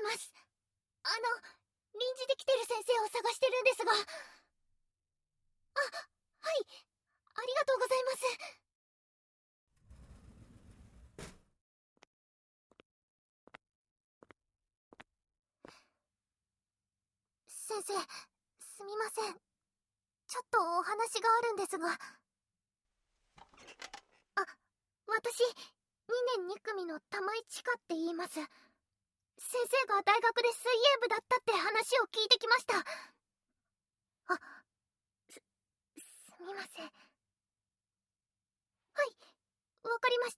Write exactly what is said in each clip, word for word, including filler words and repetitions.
します。あの、臨時で来てる先生を探してるんですが。あ、はい、ありがとうございます。先生、すみません。ちょっとお話があるんですが。あ、私、にねんに組の玉井千佳って言います。先生が大学で水泳部だったって話を聞いてきました。あ、す、すみません。はい、わかりました。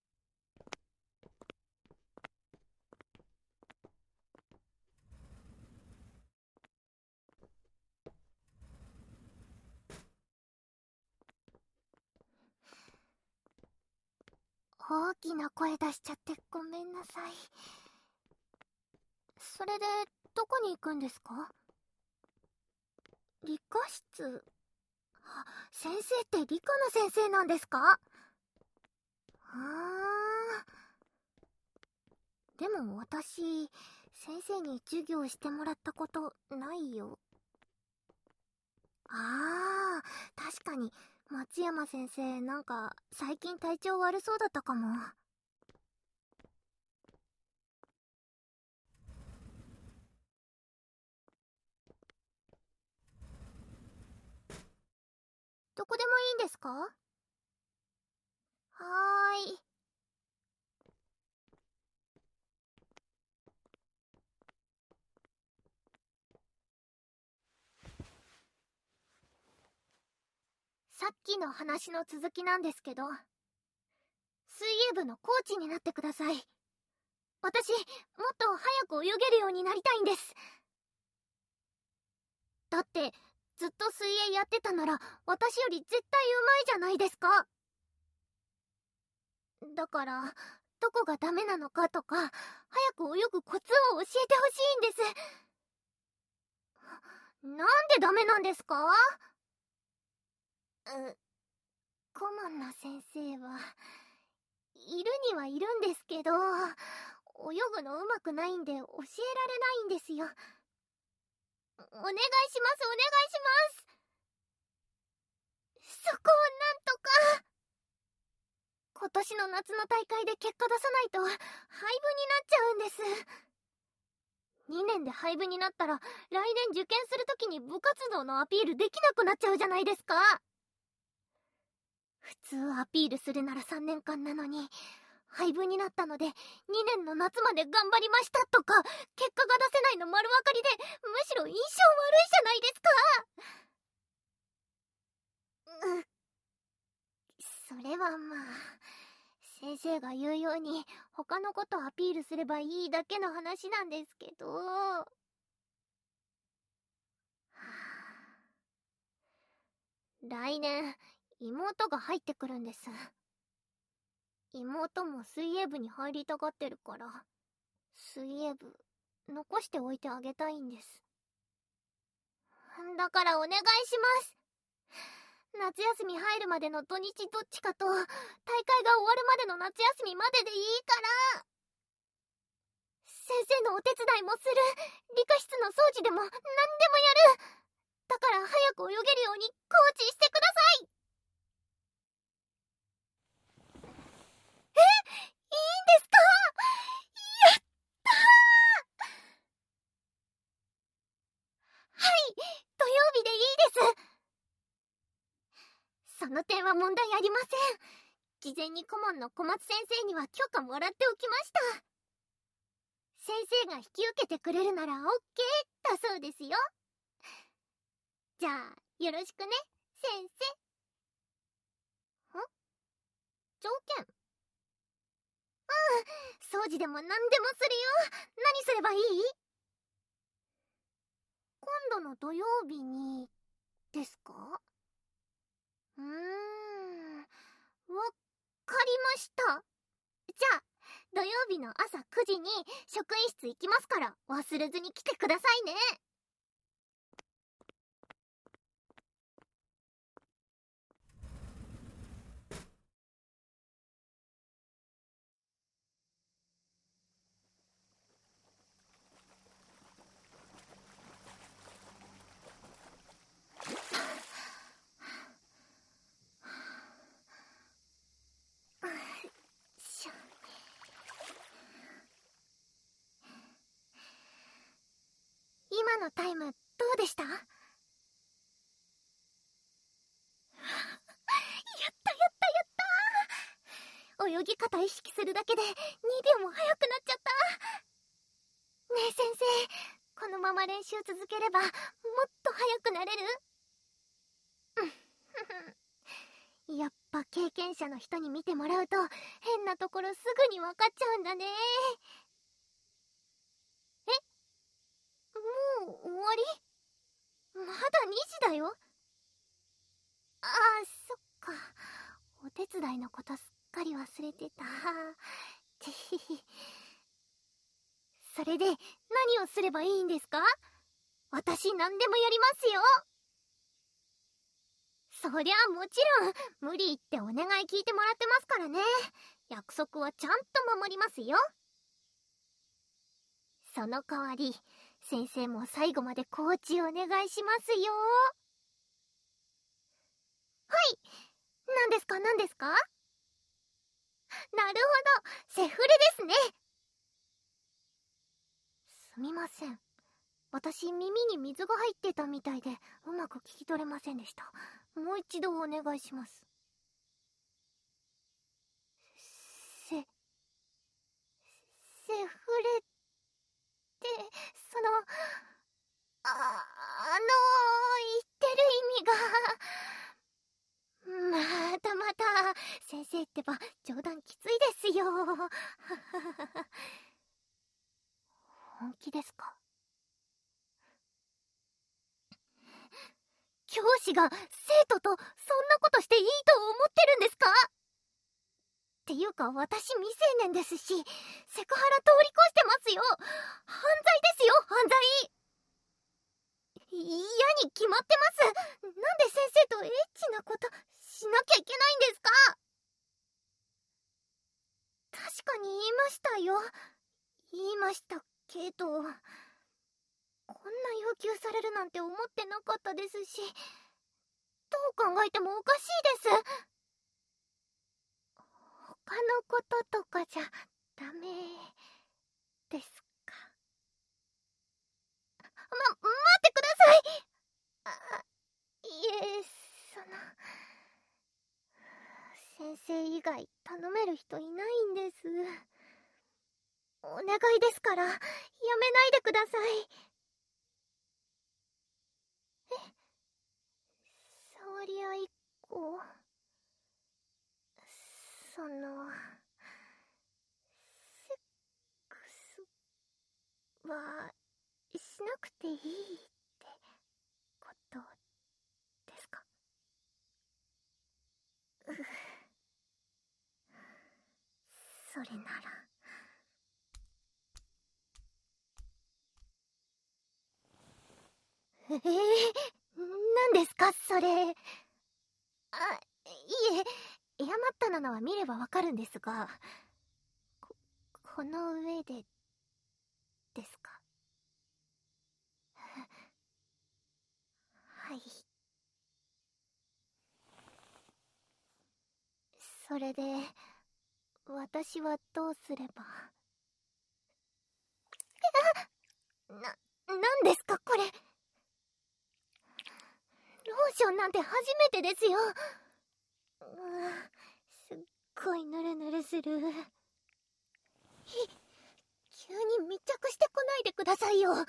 大きな声出しちゃってごめんなさい。それで、どこに行くんですか？理科室。あ、先生って理科の先生なんですか？はあ。でも私、先生に授業してもらったことないよ。ああ、確かに、松山先生なんか最近体調悪そうだったかも。どこでもいいんですか？はーい。さっきの話の続きなんですけど、水泳部のコーチになってください。私、もっと早く泳げるようになりたいんです。だって、ずっと水泳やってたなら、私より絶対上手いじゃないですか。だから、どこがダメなのかとか、早く泳ぐコツを教えてほしいんです。なんでダメなんですか？う、顧問の先生は、いるにはいるんですけど、泳ぐの上手くないんで教えられないんですよ。お願いします、お願いします。そこをなんとか。今年の夏の大会で結果出さないと廃部になっちゃうんです。にねんで廃部になったら来年受験するときに部活動のアピールできなくなっちゃうじゃないですか。普通アピールするならさんねんかんなのに、廃部になったのでにねんの夏まで頑張りましたとか結果が出せないの丸分かりで、むしろ印象悪いじゃないですか。うん、それはまあ、先生が言うように他のことアピールすればいいだけの話なんですけど、はあ、来年妹が入ってくるんです。妹も水泳部に入りたがってるから、水泳部残しておいてあげたいんです。だからお願いします。夏休み入るまでの土日どっちかと、大会が終わるまでの夏休みまででいいから。先生のお手伝いもする。理科室の掃除でも何でもやる。だから早く泳げるようにコーチしてください。え、いいんですか？やったー。はい、土曜日でいいです。その点は問題ありません。事前に顧問の小松先生には許可もらっておきました。先生が引き受けてくれるなら オーケー だそうですよ。じゃあよろしくね、先生。ん？条件？うん、掃除でも何でもするよ。何すればいい？今度の土曜日にですか？うーん、わかりました。じゃあ土曜日の朝くじに職員室行きますから忘れずに来てくださいね。 今のタイムどうでした？やったやったやったー。泳ぎ方意識するだけでにびょうも速くなっちゃった。ねえ先生、このまま練習続ければもっと速くなれる？やっぱ経験者の人に見てもらうと変なところすぐに分かっちゃうんだね。え、もう終わり？まだにじだよ。ああ、そっか。お手伝いのことすっかり忘れてた。てひひ。それで何をすればいいんですか？私何でもやりますよ。そりゃもちろん無理言ってお願い聞いてもらってますからね。約束はちゃんと守りますよ。その代わり先生も最後までコーチお願いしますよ。はい、何ですか何ですか？なるほど、セフレですね。すみません、私耳に水が入ってたみたいでうまく聞き取れませんでした。もう一度お願いします。せセフレってそのああの言ってる意味がまたまた先生ってば冗談きついですよ。本気ですか？教師が生徒とそんなことしていいと思ってるんですか？っていうか私未成年ですし、セクハラ通り越してますよ。犯罪ですよ、犯罪。嫌に決まってます。なんで先生とエッチなことしなきゃいけないんですか？確かに言いましたよ。言いましたけど、こんな要求されるなんて思ってなかったですし、どう考えてもおかしいです。他のこととかじゃダメですか？ま、待ってください。あ、いえ、その、先生以外頼める人いないんです。お願いですからやめないでください。え、触り合いっこ、そのセックスはしなくていいってことですか？うそれならえー、何ですかそれ？あ、いえ、エアマットなのは見ればわかるんですが、こ、この上でですか？はい。それで私はどうすれば？な、なんですかこれ？ローションなんて初めてですよ。うー、すっごいヌルヌルする。ひ、急に密着してこないでくださいよ。あ、あ、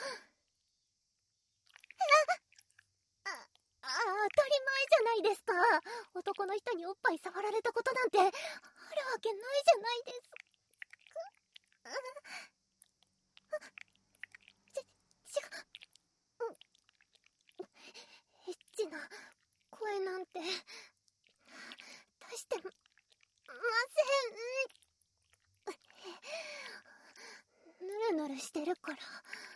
あ、当たり前じゃないですか。男の人におっぱい触られたことなんてあるわけないじゃないですか。ち、違う。エッチな声なんて出してません。ぬるぬるしてるから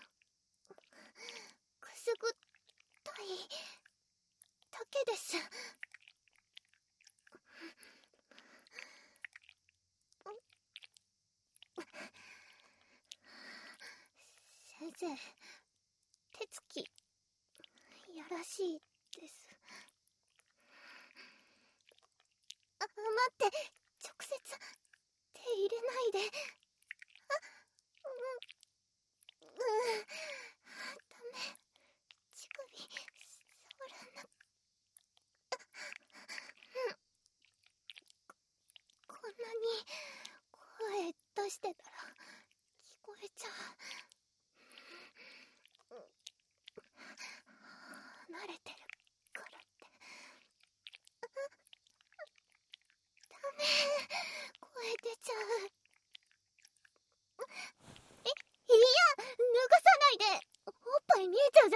くすぐったいだけです。先生、手つきやらしいです。あ、待って、直接手入れないで。あ、うん、うん、ダメ。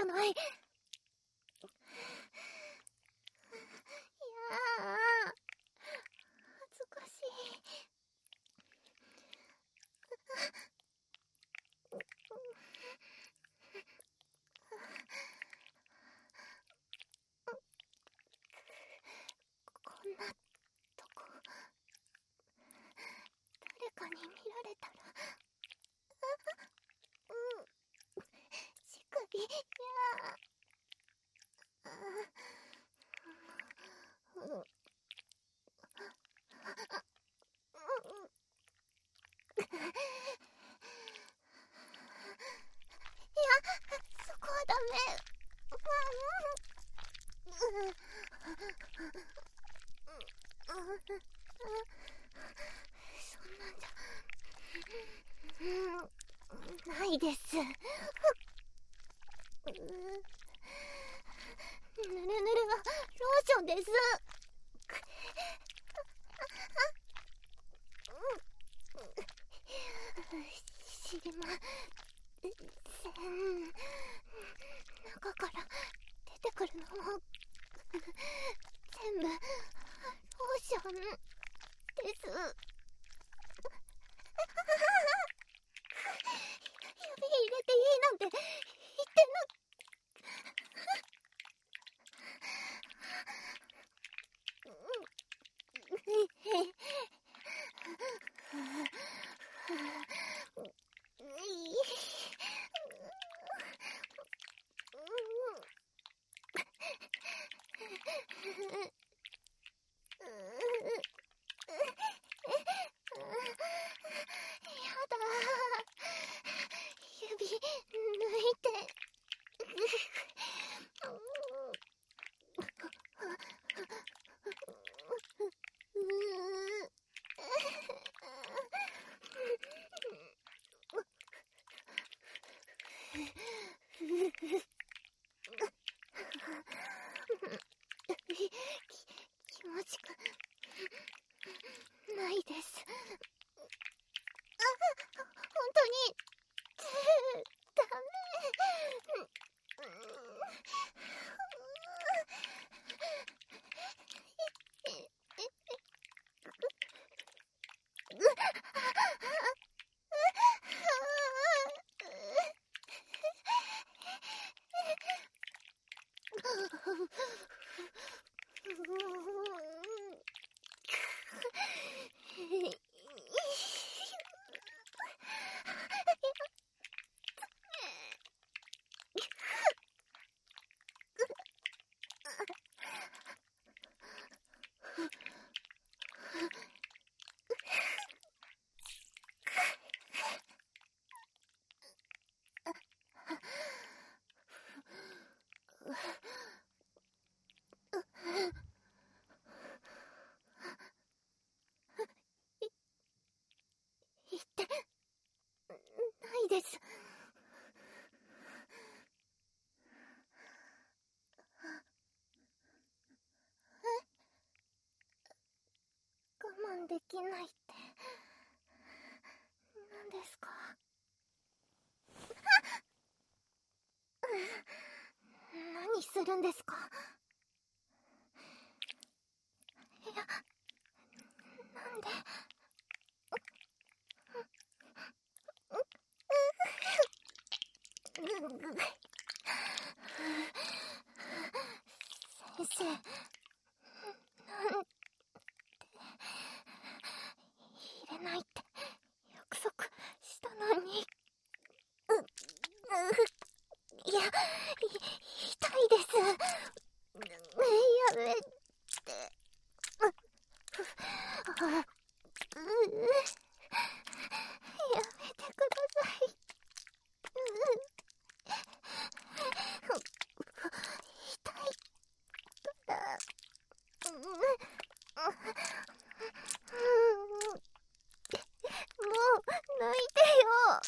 じゃない。いやー、恥ずかしい。こんなとこ誰かに見られたら、うん、しかり、いやー、うん、うん、いや、そこはダメ。うん、うん、そんなんじゃ、うん、ないです。ぬるぬるはローションです。知りません。中から出てくるのも全部ローションです。指入れていいなんて言ってなく指抜いて気持ちくないです。あ、本当にダメ。言ってないです。我慢できないって何ですか？何するんですか？いや、なんで？先生、なんて入れないって約束したのに。う、う、いや、い、痛いです。やめて。う、あ、う、やめてください。痛いから。もう抜いてよ。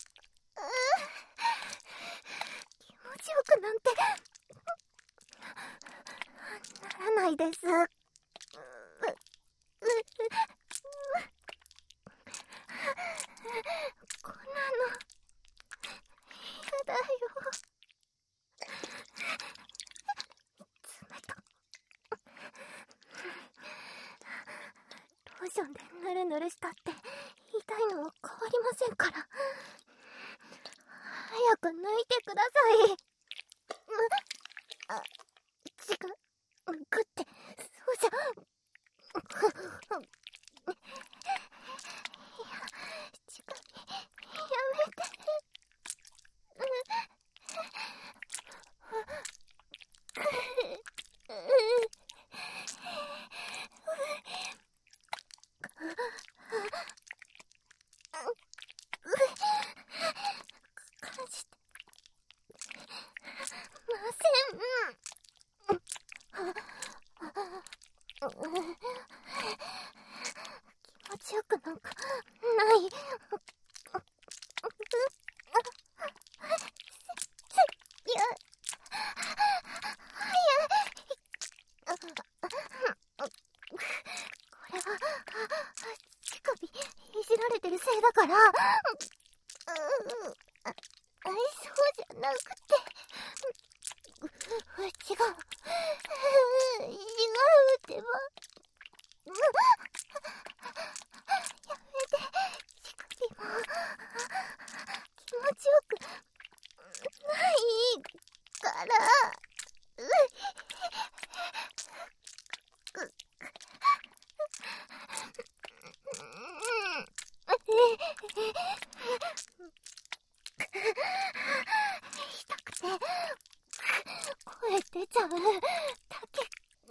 気持ちよくなんてならないです。こんなの嫌だよ。 ションでヌルヌルしたって痛いのは変わりませんから。早く抜いてください。あ、違う。グって、そうじゃ。いや、近い。やめて。感じてません。気持ちよくなんかない。いや、これは乳首いじられてるせいだから。そうじゃなくて、違う、違うってば。やめて、乳首も気持ちよくないから。痛くて声出ちゃうだけ。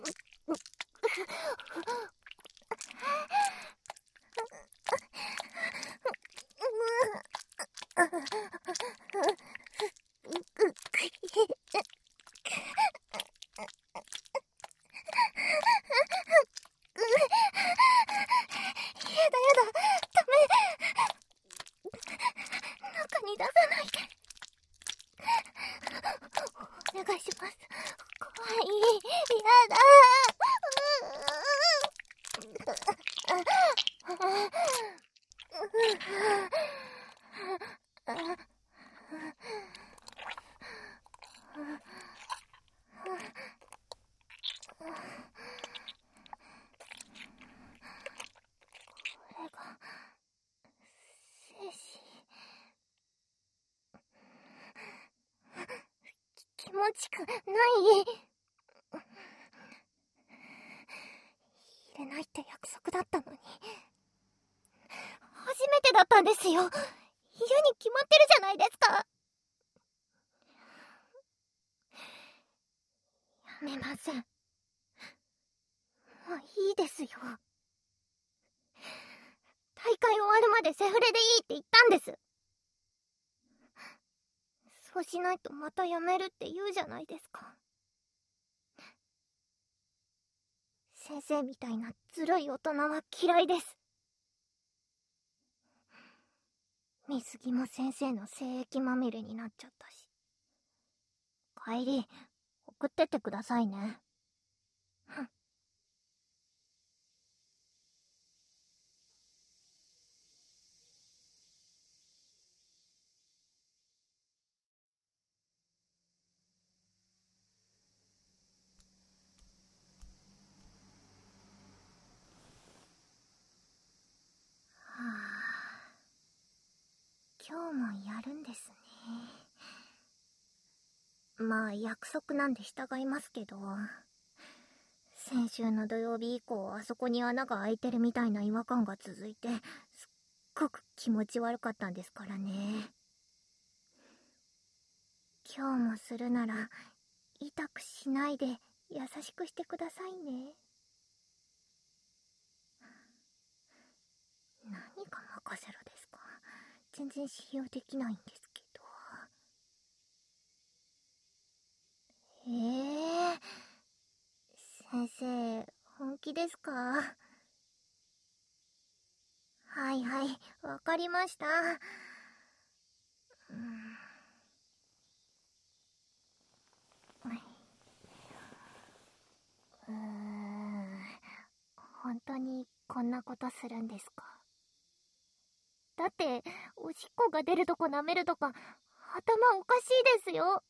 やだやだ、ダメ。中に出さないで。お願いします。怖い。やだ。これが精子。気持ちくない。入れないって約束だったのに。初めてだったんですよ。嫌に決まってるじゃないですか。やめません。もういいですよ。大会終わるまでセフレでいいって言ったんです。そうしないとまたやめるって言うじゃないですか。先生みたいなずるい大人は嫌いです。水着も先生の精液まみれになっちゃったし。帰り送ってってくださいね。はあ、今日もやるんですね。まあ約束なんで従いますけど、先週の土曜日以降あそこに穴が開いてるみたいな違和感が続いて、すっごく気持ち悪かったんですからね。今日もするなら痛くしないで優しくしてくださいね。何が任せろですか。全然信用できないんですけど。ええー、先生本気ですか？はいはい、わかりました。うん、うーん、本当にこんなことするんですか？だっておしっこが出るとこ舐めるとか頭おかしいですよ。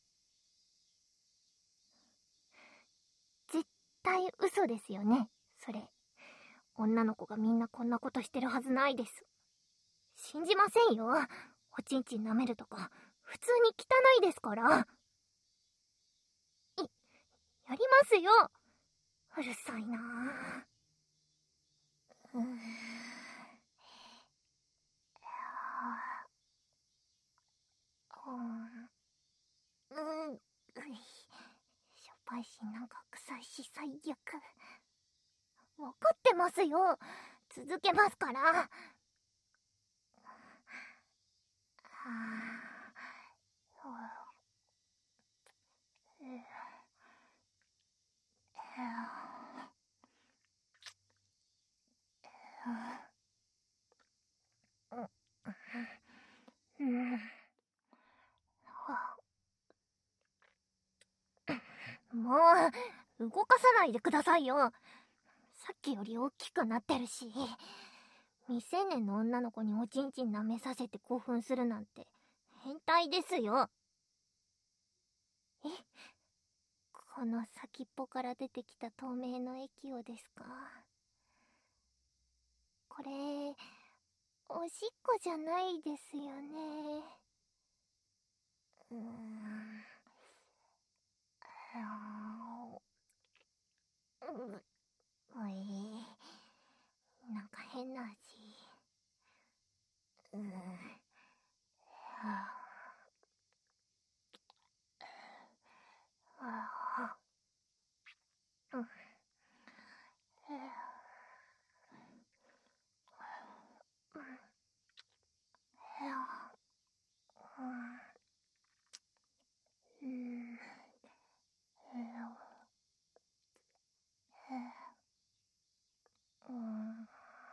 絶対嘘ですよね、それ。 女の子がみんなこんなことしてるはずないです。信じませんよ。おちんちん舐めるとか、普通に汚いですから。い、やりますよ。うるさいなぁ。うーん。うん。うん。しょっぱいし、なんか臭いし、最悪。わかってますよ。続けますから。はぁ。うん。もう、動かさないでくださいよ。さっきより大きくなってるし。未成年の女の子におちんちん舐めさせて興奮するなんて、変態ですよ。え？この先っぽから出てきた透明の液をですか？これ、おしっこじゃないですよね。うーん。う、おい。なんか変な味。うーん。はぁ。はぁ。うん。うん。うん。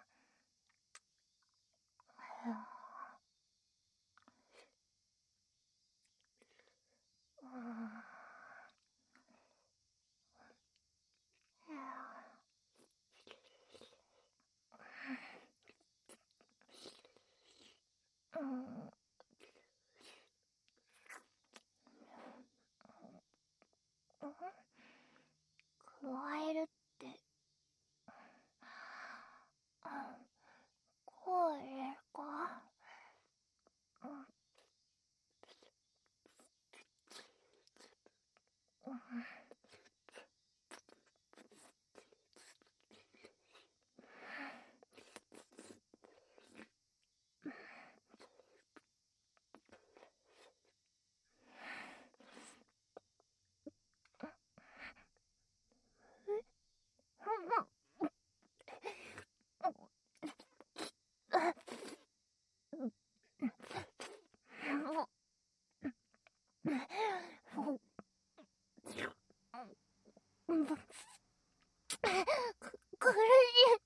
加えるって、これか？苦しい。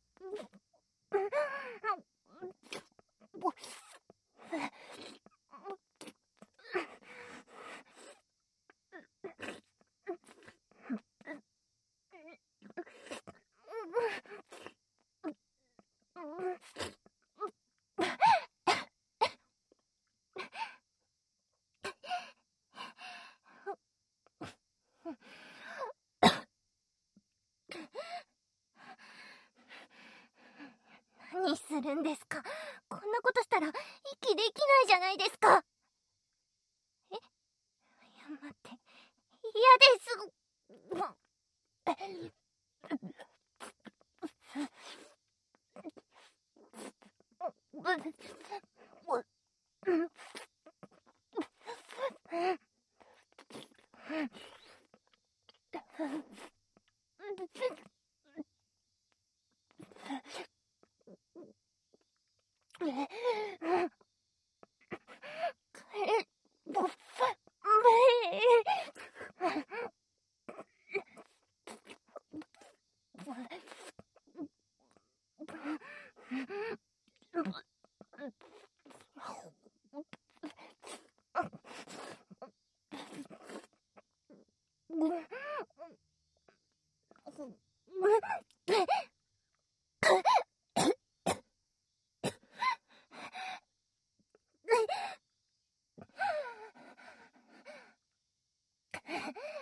何するんですか？こんなことしたら息できないじゃないですか。え？いや、待って。嫌です。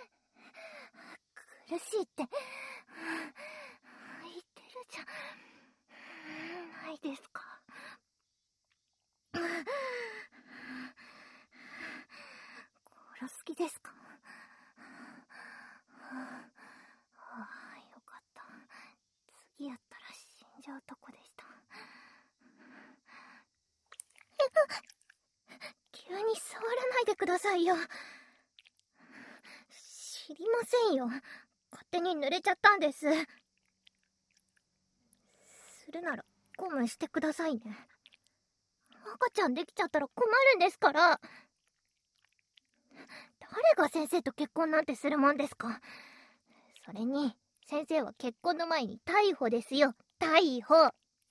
苦しいって言ってるじゃん。 気ですか？はあ、よかった。次やったら死んじゃうとこでした。急に触らないでくださいよ。知りませんよ。勝手に濡れちゃったんです。するならゴムしてくださいね。赤ちゃんできちゃったら困るんですから。誰が先生と結婚なんてするもんですか。それに先生は結婚の前に逮捕ですよ。逮捕。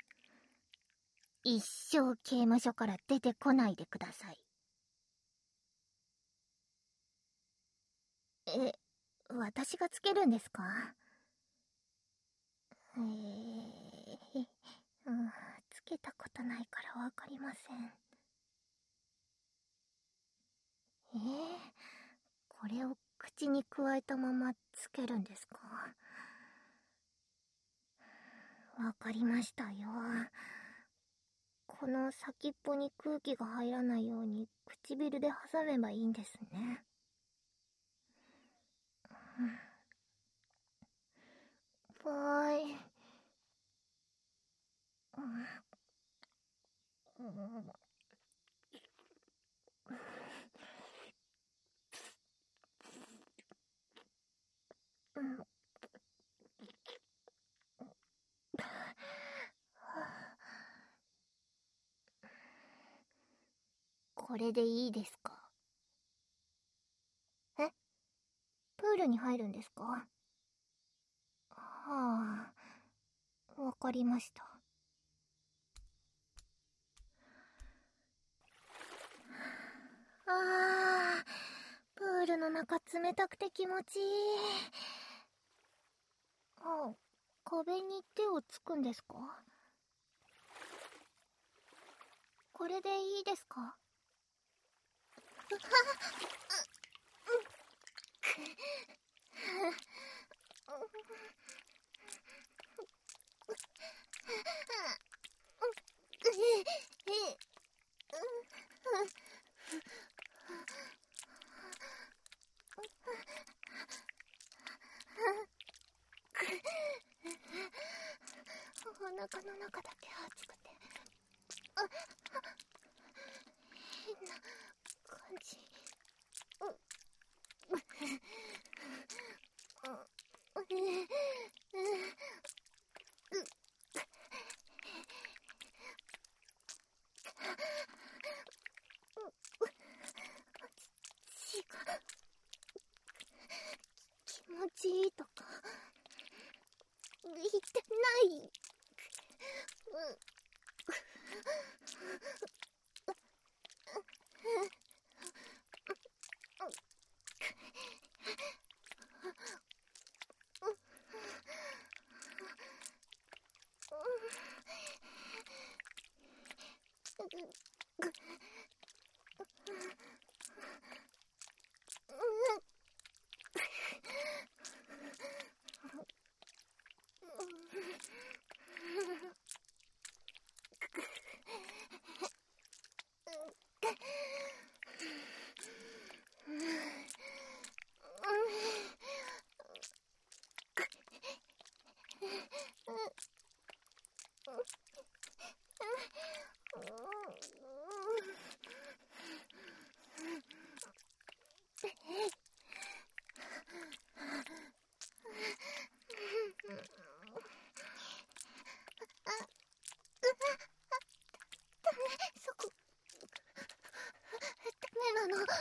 一生刑務所から出てこないでください。え、私がつけるんですか？えー、うん、つけたことないからわかりません。えー、これを口にくわえたままつけるんですか？わかりましたよ。この先っぽに空気が入らないように唇で挟めばいいんですね。ばーい。うんうんこれでいいですか？え？プールに入るんですか？はあ、わかりました。あー、プールの中冷たくて気持ちいい。あ、壁に手をつくんですか？これでいいですか？お腹の中だけ熱くて、あ、変な感じ。血が気持ちいいとか言ってない。そこダメなの。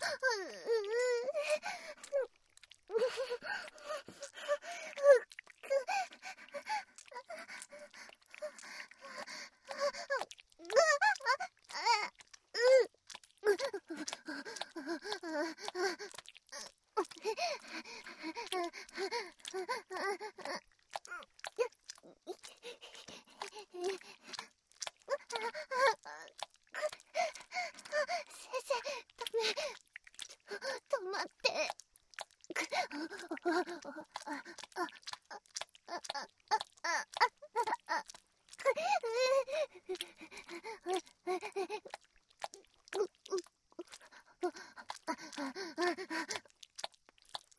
止まって。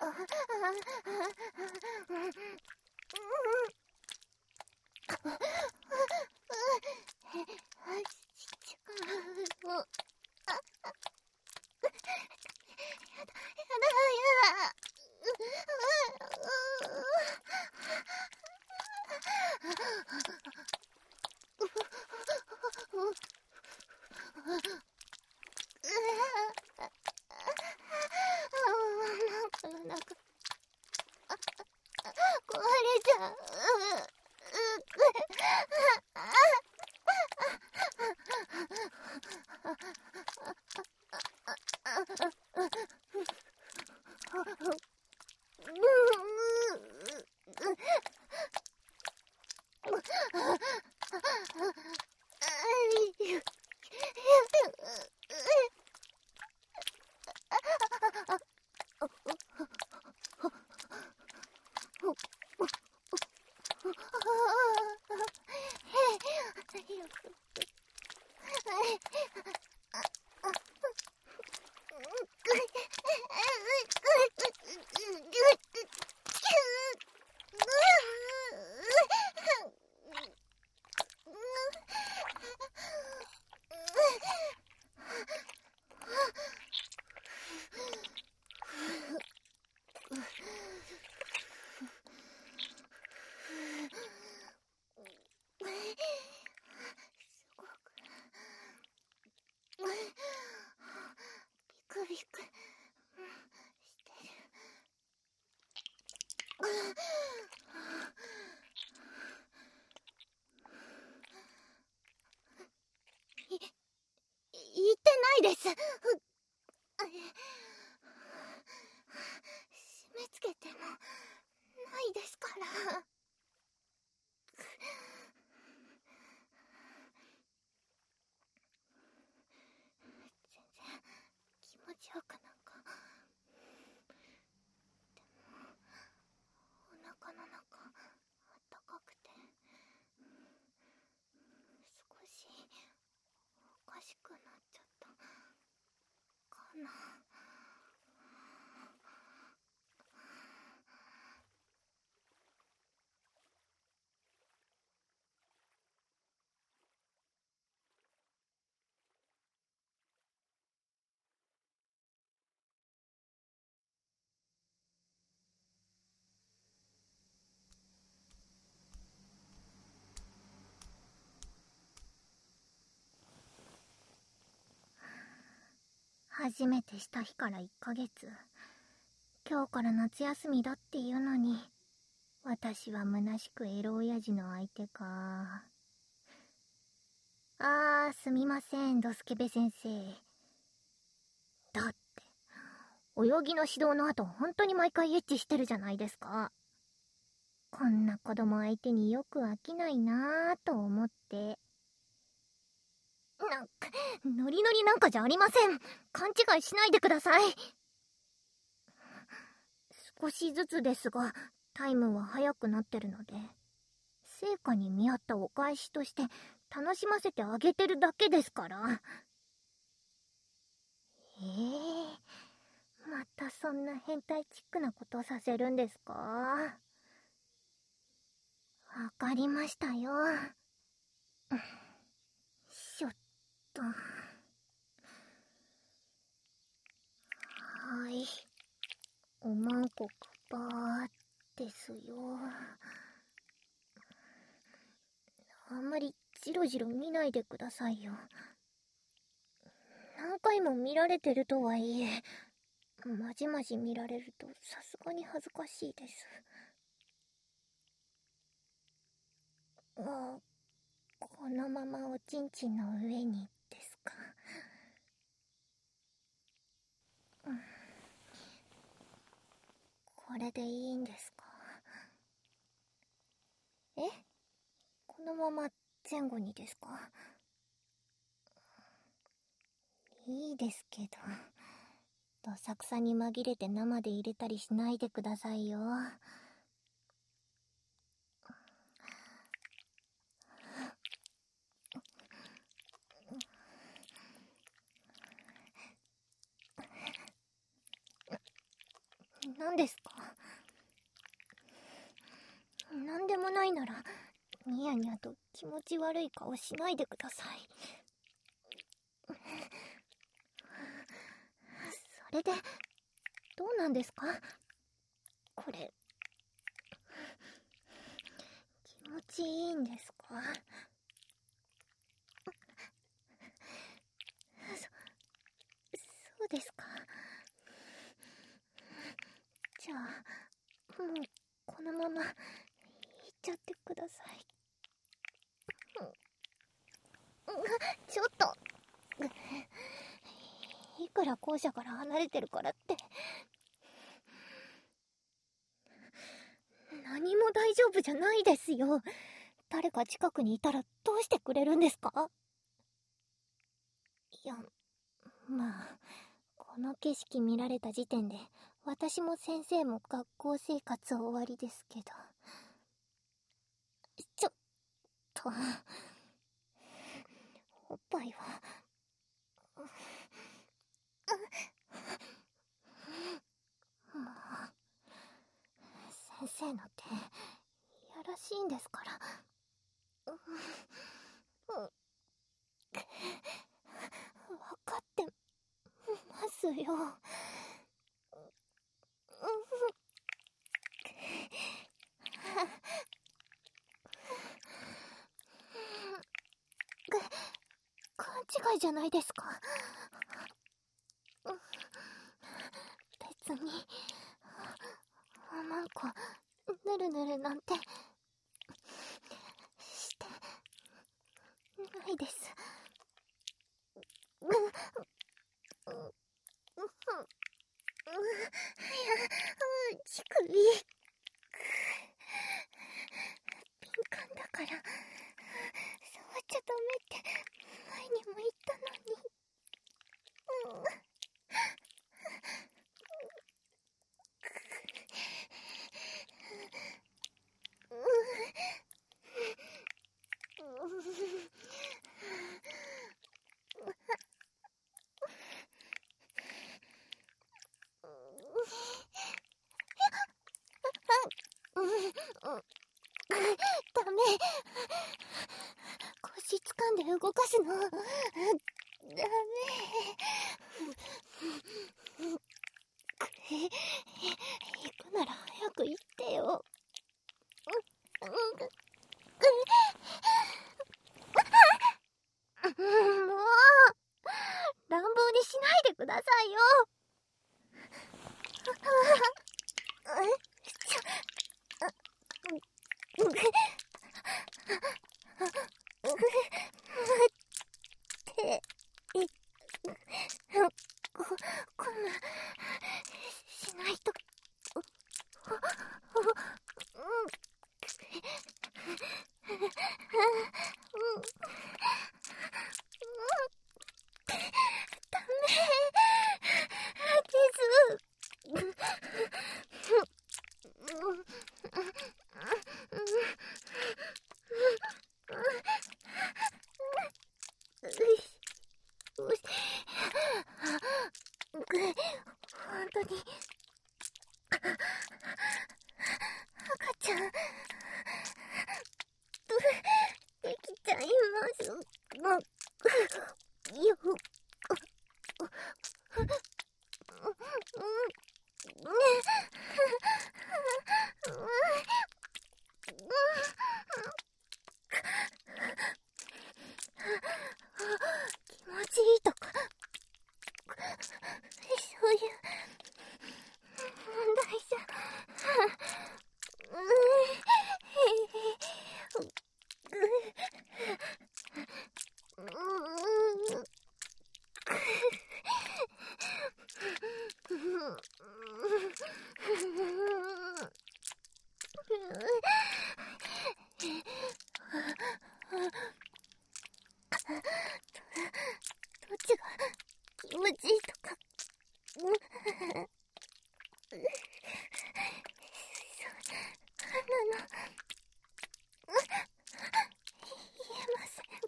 ビクしてる。い、言ってないです。締め付けてもないですから。全然気持ちよくなんか。でもお腹の中あったかくて少しおかしくなっちゃったかな。初めてした日からいっかげつ。今日から夏休みだっていうのに、私は虚しくエロ親父の相手か。あー、すみません、ドスケベ先生。だって、泳ぎの指導の後、本当に毎回エッチしてるじゃないですか。こんな子供相手によく飽きないなぁと思って。な、ノリノリなんかじゃありません。勘違いしないでください。少しずつですが、タイムは早くなってるので、成果に見合ったお返しとして楽しませてあげてるだけですから。ええー、またそんな変態チックなことさせるんですか？わかりましたよ。しょっと。はい。おまんこくばーですよ。あんまりジロジロ見ないでくださいよ。何回も見られてるとはいえ、まじまじ見られるとさすがに恥ずかしいです。あ、このままおちんちんの上にですか。うん、これでいいんですか？え？このまま前後にですか？いいですけど、どさくさに紛れて生で入れたりしないでくださいよ。 何ですか？何でもないなら、ニヤニヤと気持ち悪い顔しないでください。それで、どうなんですか？これ、気持ちいいんですか？そ、そうですか。じゃあ、もう、このまま、行っちゃってください。ちょっと。いくら校舎から離れてるからって、何も大丈夫じゃないですよ。誰か近くにいたらどうしてくれるんですか？いや、まあ、この景色見られた時点で、私も先生も学校生活終わりですけど。ちょっと、おっぱいは、もう、先生の手、いやらしいんですから。わかってますよ。勘違いじゃないですか。別に、なんか、ぬるぬるなんて、して、ないです。乳首、敏感だから、触っちゃダメって前にも言ったのに。ダメ。腰掴んで動かすの。ダメ。行くなら早く行ってよ。もう、乱暴にしないでくださいよ。ってここんなしないと。ダメ。キス。本当に赤ちゃんできちゃいますよ。気持ちいいとかそういう問題じゃ。どっちが気持ちいいとかそうなの。言えません。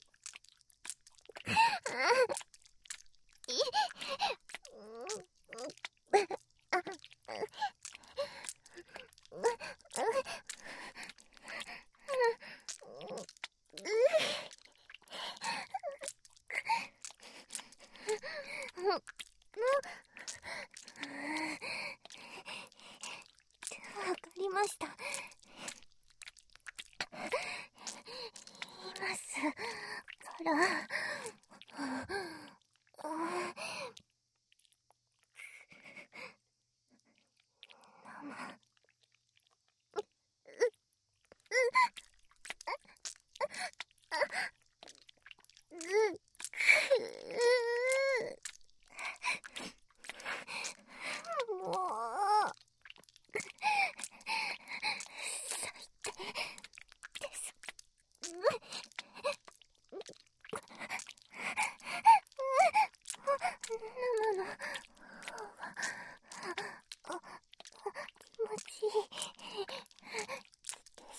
かりました。今すから、もう、最低です。生の方が気持ちいいです。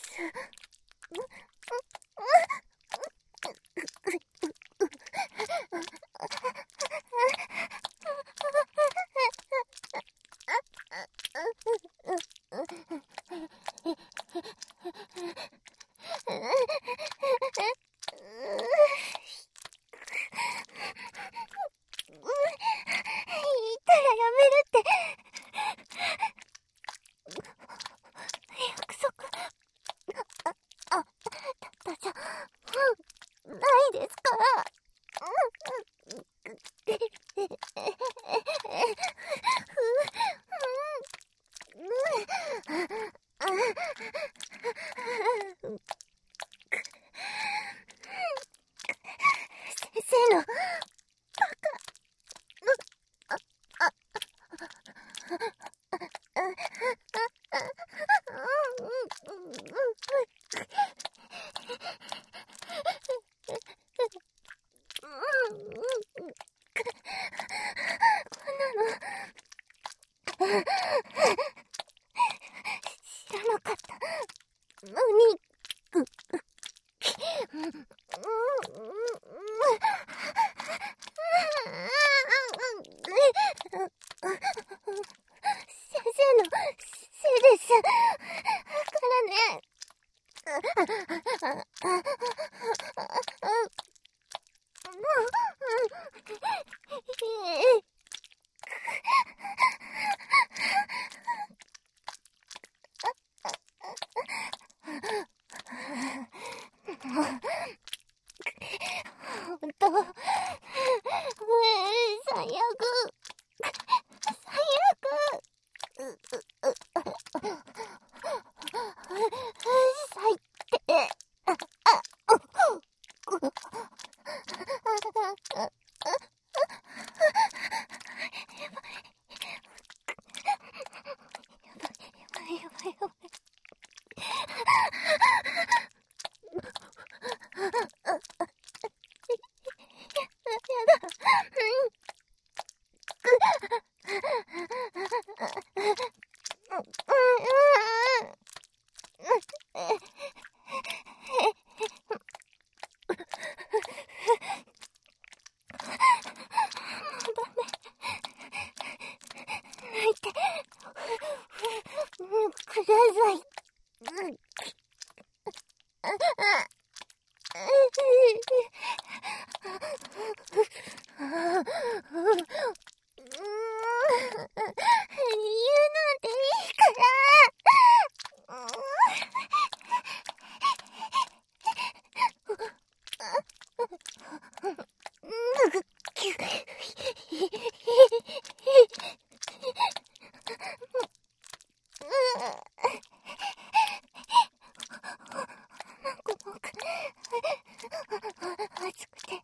先生の知らなかったのに、先生のせいですからね。ほんと、最悪、最悪、最低。ください。理由なんていいから。暑くて、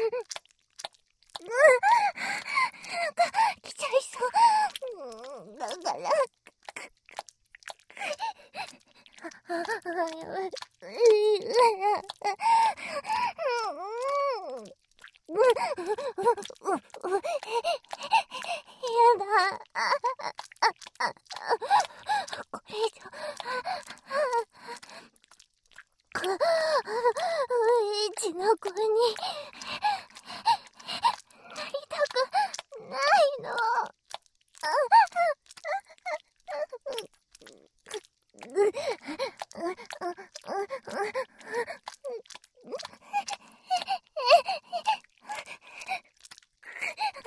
なんか来ちゃいそう。だから、やだ。これ以上、うちの子になりたくないの。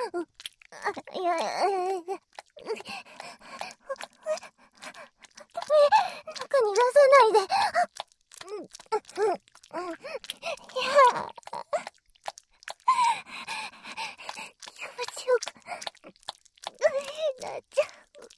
いやいやいや、ダメないで。いや気持ちよくなっちゃう。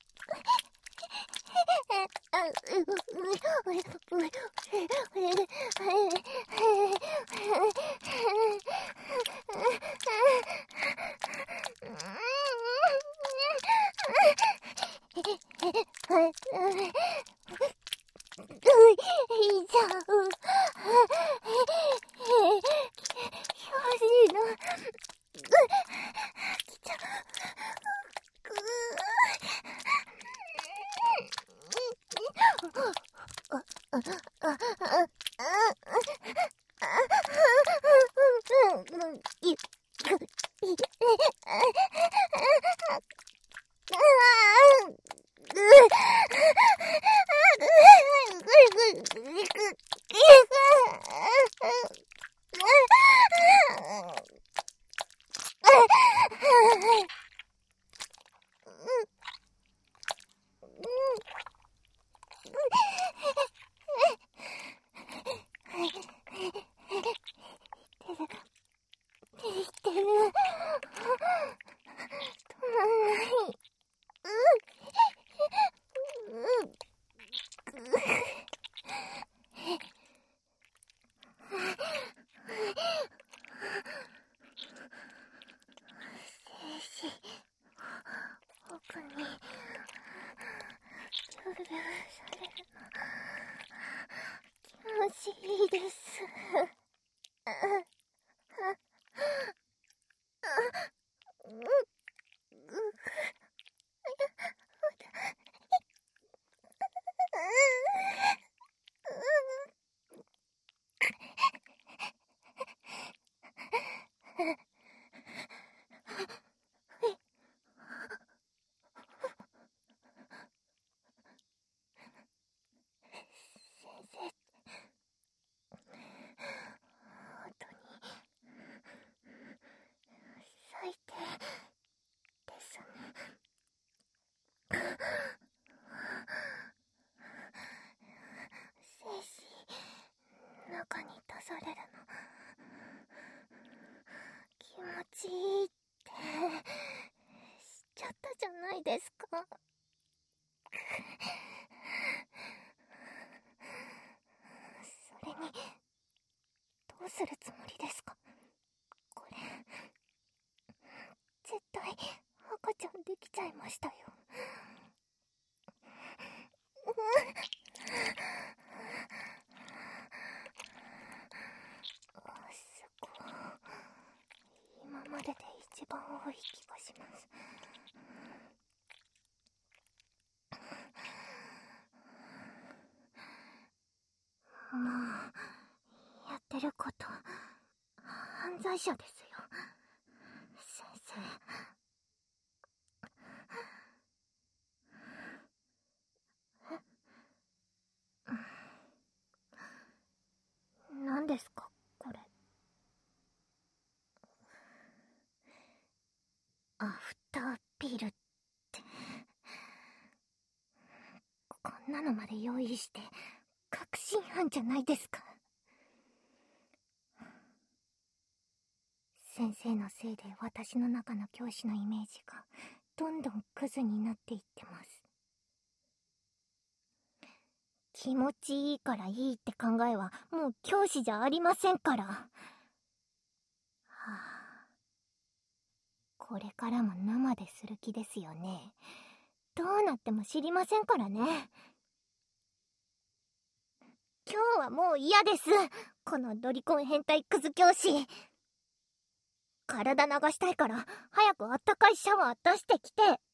いいじゃん。気持ちいいの。来ちゃう。楽しいです。最低ですね。精子中に出されるの気持ちいいってしちゃったじゃないですか。それにどうするつもりですか？これ絶対赤ちゃんできちゃいましたよ。すごい。今までで一番多い気がします。もうやってること犯罪者ですよ、先生。何ですかこれ。アフターピルって、こんなのまで用意して確信犯じゃないですか。先生のせいで私の中の教師のイメージがどんどんクズになっていってます。気持ちいいからいいって考えはもう教師じゃありませんから。はあ、これからも生でする気ですよね。どうなっても知りませんからね。今日はもう嫌です。このロリコン変態クズ教師。体流したいから早くあったかいシャワー出してきて。